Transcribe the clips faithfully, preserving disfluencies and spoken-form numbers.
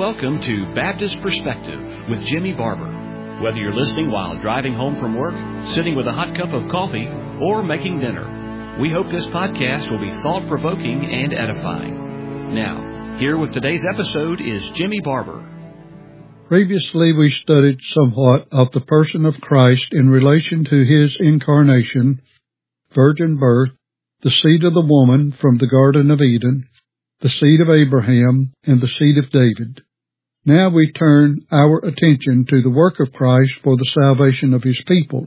welcome to Baptist Perspective with Jimmy Barber. Whether you're listening while driving home from work, sitting with a hot cup of coffee, or making dinner, we hope this podcast will be thought-provoking and edifying. Now, here with today's episode is Jimmy Barber. Previously, we studied somewhat of the person of Christ in relation to his incarnation, virgin birth, the seed of the woman from the Garden of Eden, the seed of Abraham, and the seed of David. Now we turn our attention to the work of Christ for the salvation of his people.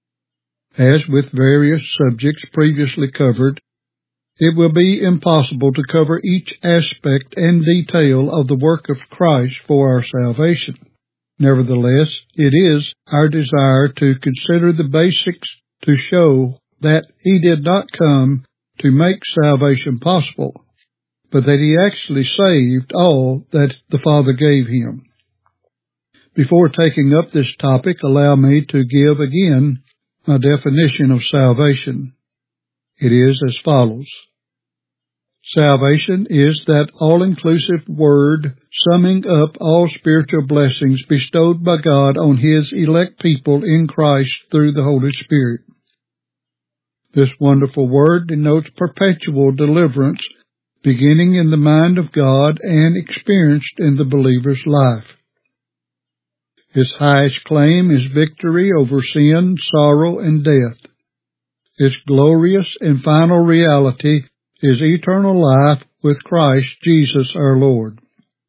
As with various subjects previously covered, it will be impossible to cover each aspect and detail of the work of Christ for our salvation. Nevertheless, it is our desire to consider the basics to show that he did not come to make salvation possible, but that he actually saved all that the Father gave him. Before taking up this topic, allow me to give again my definition of salvation. It is as follows. Salvation is that all-inclusive word summing up all spiritual blessings bestowed by God on his elect people in Christ through the Holy Spirit. This wonderful word denotes perpetual deliverance beginning in the mind of God and experienced in the believer's life. Its highest claim is victory over sin, sorrow, and death. Its glorious and final reality is eternal life with Christ Jesus our Lord.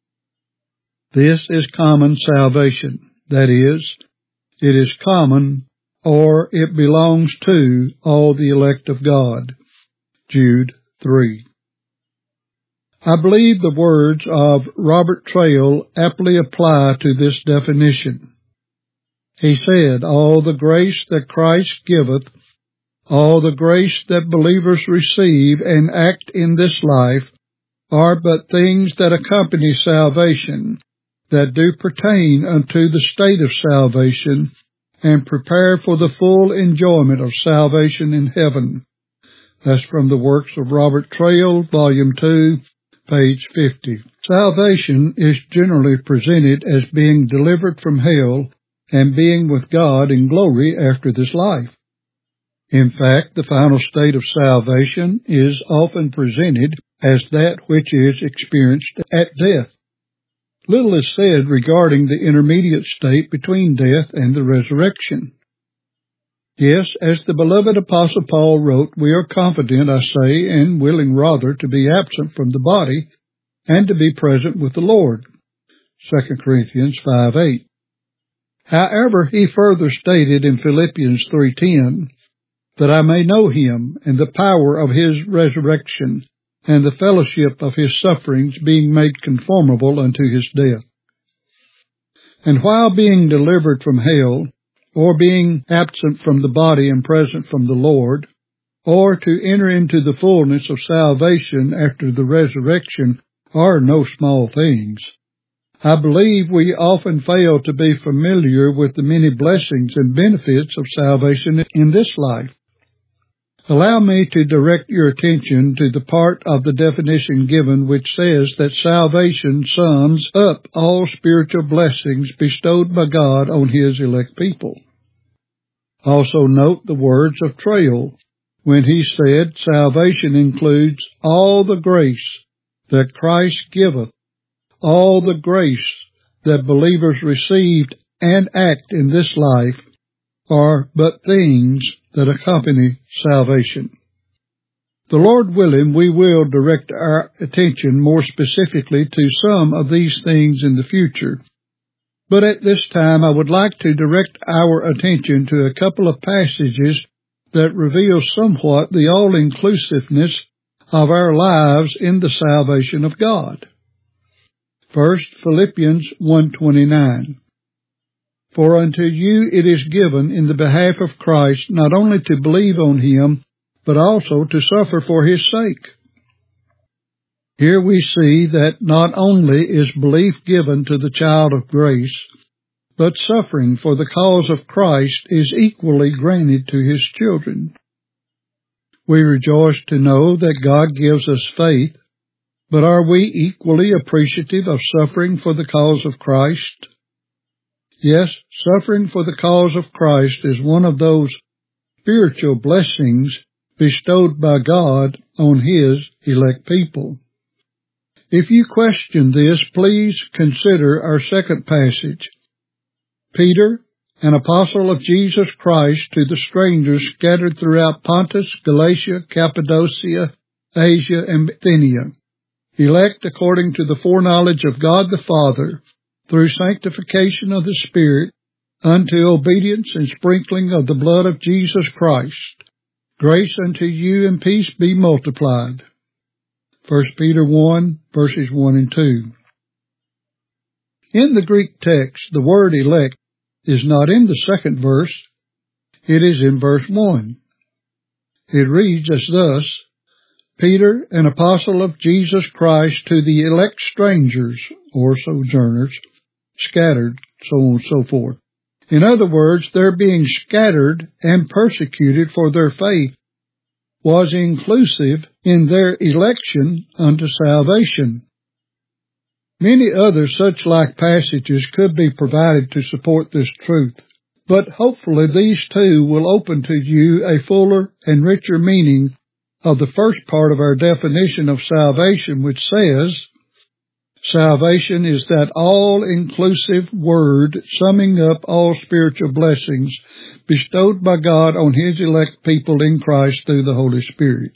This is common salvation. That is, it is common, or it belongs to all the elect of God. Jude three. I believe the words of Robert Traill aptly apply to this definition. He said, all the grace that Christ giveth, all the grace that believers receive and act in this life, are but things that accompany salvation, that do pertain unto the state of salvation, and prepare for the full enjoyment of salvation in heaven. That's from the works of Robert Traill, Volume two, page fifty. Salvation is generally presented as being delivered from hell and being with God in glory after this life. In fact, the final state of salvation is often presented as that which is experienced at death. Little is said regarding the intermediate state between death and the resurrection. Yes, as the beloved Apostle Paul wrote, we are confident, I say, and willing rather to be absent from the body and to be present with the Lord. Second Corinthians five eight. However, he further stated in Philippians three ten, that I may know him and the power of his resurrection and the fellowship of his sufferings, being made conformable unto his death. And while being delivered from hell, or being absent from the body and present from the Lord, or to enter into the fullness of salvation after the resurrection are no small things. I believe we often fail to be familiar with the many blessings and benefits of salvation in this life. Allow me to direct your attention to the part of the definition given which says that salvation sums up all spiritual blessings bestowed by God on his elect people. Also note the words of Traill when he said salvation includes all the grace that Christ giveth, all the grace that believers received and act in this life are but things that accompany salvation. The Lord willing, we will direct our attention more specifically to some of these things in the future. But at this time, I would like to direct our attention to a couple of passages that reveal somewhat the all-inclusiveness of our lives in the salvation of God. First, Philippians one twenty-nine. For unto you it is given in the behalf of Christ not only to believe on him, but also to suffer for his sake. Here we see that not only is belief given to the child of grace, but suffering for the cause of Christ is equally granted to his children. We rejoice to know that God gives us faith, But are we equally appreciative of suffering for the cause of Christ? Yes, suffering for the cause of Christ is one of those spiritual blessings bestowed by God on His elect people. If you question this, please consider our second passage. Peter, an apostle of Jesus Christ, to the strangers scattered throughout Pontus, Galatia, Cappadocia, Asia, and Bithynia, elect according to the foreknowledge of God the Father, through sanctification of the Spirit, unto obedience and sprinkling of the blood of Jesus Christ. Grace unto you and peace be multiplied. First Peter one, verses one and two. In the Greek text, the word elect is not in the second verse. It is in verse one. It reads as thus, Peter, an apostle of Jesus Christ, to the elect strangers, or sojourners, scattered, so on and so forth. In other words, their being scattered and persecuted for their faith was inclusive in their election unto salvation. Many other such like passages could be provided to support this truth, but hopefully these two will open to you a fuller and richer meaning of the first part of our definition of salvation, which says, salvation is that all-inclusive word summing up all spiritual blessings bestowed by God on His elect people in Christ through the Holy Spirit.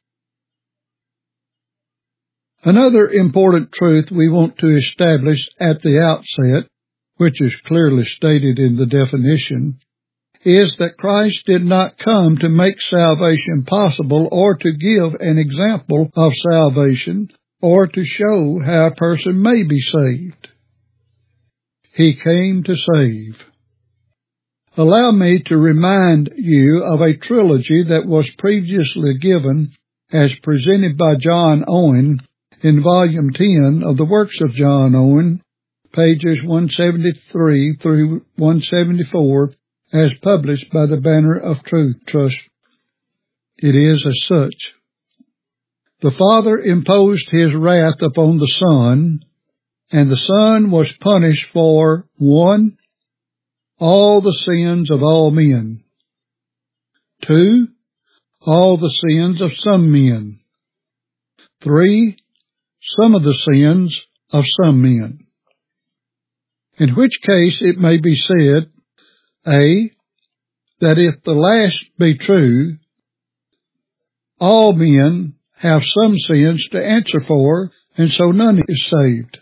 Another important truth we want to establish at the outset, which is clearly stated in the definition, is that Christ did not come to make salvation possible or to give an example of salvation or to show how a person may be saved. He came to save. Allow me to remind you of a trilogy that was previously given as presented by John Owen in Volume ten of the Works of John Owen, pages one seventy-three through one seventy-four, as published by the Banner of Truth Trust. It is as such. The Father imposed His wrath upon the Son, and the Son was punished for, one, all the sins of all men. Two, all the sins of some men. Three, some of the sins of some men. In which case it may be said, A, that if the last be true, all men have some sins to answer for, and so none is saved.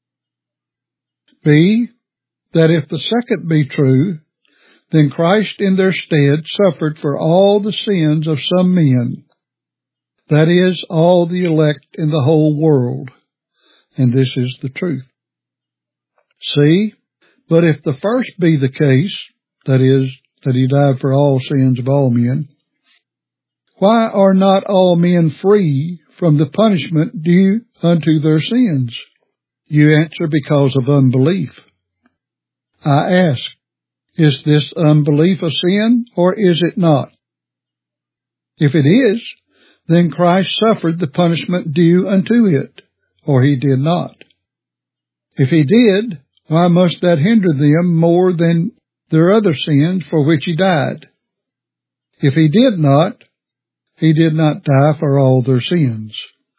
B, that if the second be true, then Christ in their stead suffered for all the sins of some men, that is, all the elect in the whole world, and this is the truth. C, but if the first be the case, that is, that He died for all sins of all men, why are not all men free from the punishment due unto their sins? You answer, because of unbelief. I ask, is this unbelief a sin, or is it not? If it is, then Christ suffered the punishment due unto it, or He did not. If He did, why must that hinder them more than their other sins for which He died? If He did not, He did not die for all their sins.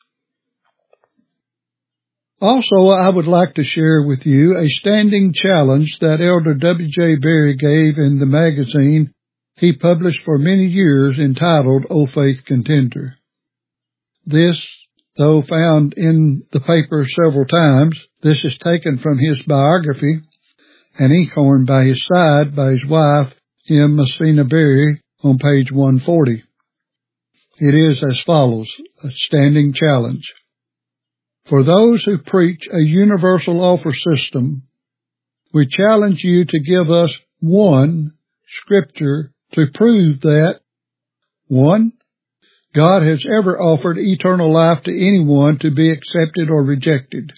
Also, I would like to share with you a standing challenge that Elder W J Berry gave in the magazine he published for many years entitled O Faith Contender. This, though found in the paper several times, this is taken from his biography, An Inkhorn by His Side, by his wife, M. Messina Berry, on page one forty. It is as follows, a standing challenge. For those who preach a universal offer system, we challenge you to give us one scripture to prove that, one, God has ever offered eternal life to anyone to be accepted or rejected.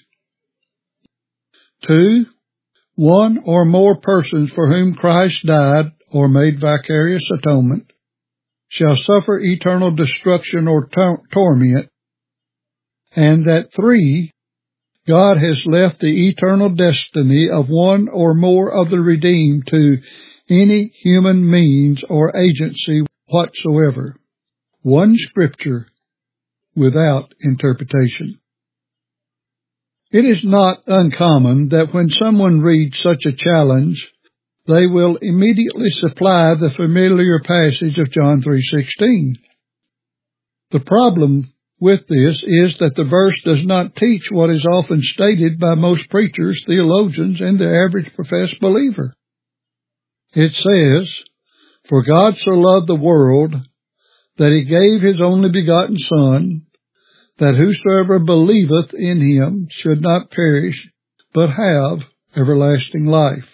Two, one or more persons for whom Christ died or made vicarious atonement shall suffer eternal destruction or tor- torment and that three, God has left the eternal destiny of one or more of the redeemed to any human means or agency whatsoever. One Scripture without interpretation. It is not uncommon that when someone reads such a challenge, they will immediately supply the familiar passage of John three sixteen. The problem with this is that the verse does not teach what is often stated by most preachers, theologians, and the average professed believer. It says, "For God so loved the world that he gave his only begotten Son, that whosoever believeth in him should not perish, but have everlasting life."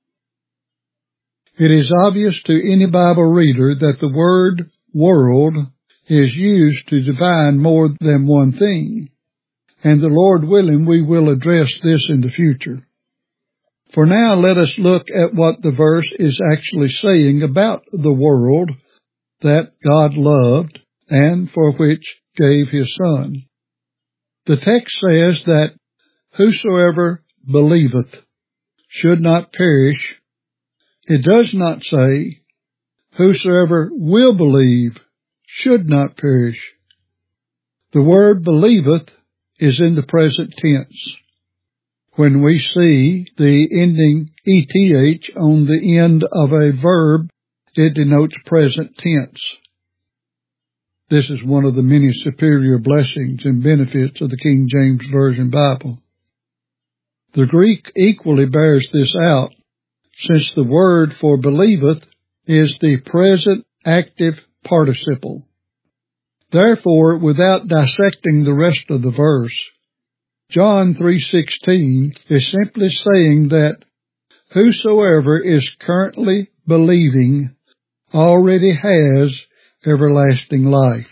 It is obvious to any Bible reader that the word world is used to define more than one thing, and the Lord willing we will address this in the future. For now, let us look at what the verse is actually saying about the world that God loved and for which gave his Son. The text says that whosoever believeth should not perish. It does not say whosoever will believe should not perish. The word believeth is in the present tense. When we see the ending eth on the end of a verb, it denotes present tense. This is one of the many superior blessings and benefits of the King James Version Bible. The Greek equally bears this out, since the word for believeth is the present active participle. Therefore, without dissecting the rest of the verse, John three sixteen is simply saying that whosoever is currently believing already has everlasting life.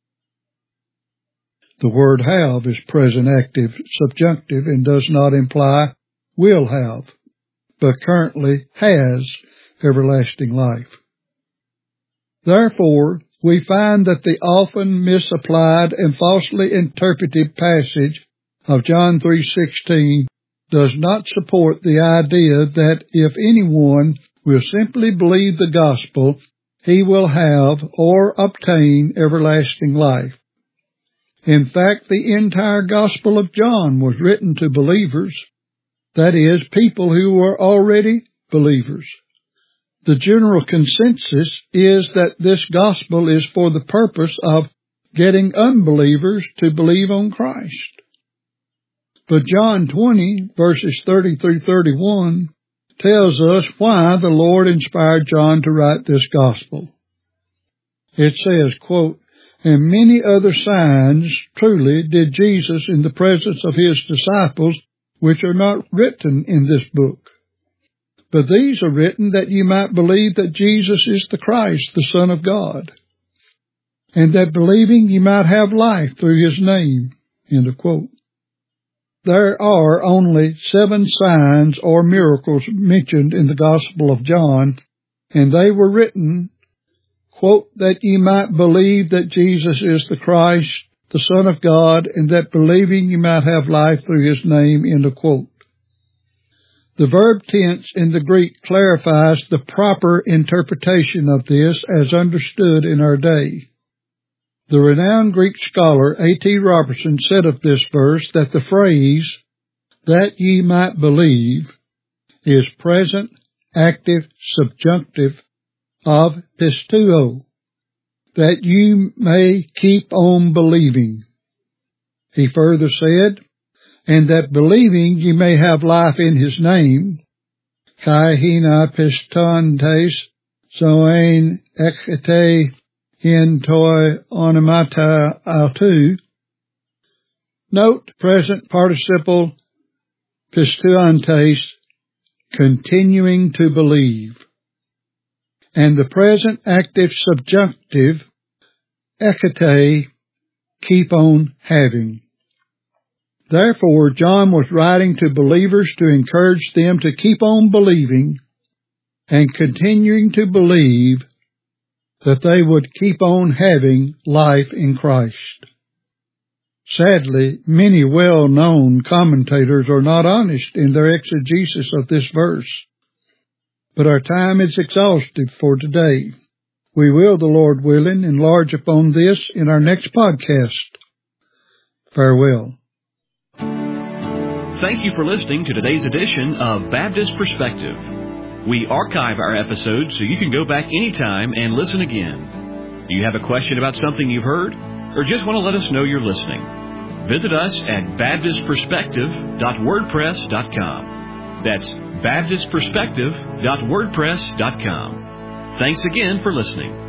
The word have is present active subjunctive and does not imply will have, but currently has everlasting life. Therefore, we find that the often misapplied and falsely interpreted passage of John three sixteen does not support the idea that if anyone will simply believe the gospel, he will have or obtain everlasting life. In fact, the entire Gospel of John was written to believers, that is, people who were already believers. The general consensus is that this gospel is for the purpose of getting unbelievers to believe on Christ. But John twenty, verses thirty through thirty-one, tells us why the Lord inspired John to write this gospel. It says, quote, "And many other signs truly did Jesus in the presence of his disciples, which are not written in this book. But these are written that ye might believe that Jesus is the Christ, the Son of God, and that believing ye might have life through his name." End of quote. There are only seven signs or miracles mentioned in the Gospel of John, and they were written, quote, "that ye might believe that Jesus is the Christ, the Son of God, and that believing ye might have life through his name." End of quote. The verb tense in the Greek clarifies the proper interpretation of this as understood in our day. The renowned Greek scholar A T Robertson said of this verse that the phrase, "that ye might believe," is present, active, subjunctive of pisteuo, that you may keep on believing. He further said, "and that believing ye may have life in his name, kai hina pistantes zoen ekete in toi onomata autu." Note present participle pistuantes, continuing to believe, and the present active subjunctive ekete, keep on having. Therefore, John was writing to believers to encourage them to keep on believing and continuing to believe that they would keep on having life in Christ. Sadly, many well-known commentators are not honest in their exegesis of this verse. But our time is exhaustive for today. We will, the Lord willing, enlarge upon this in our next podcast. Farewell. Thank you for listening to today's edition of Baptist Perspective. We archive our episodes so you can go back anytime and listen again. Do you have a question about something you've heard, or just want to let us know you're listening? Visit us at baptist perspective dot wordpress dot com. That's baptist perspective dot wordpress dot com. Thanks again for listening.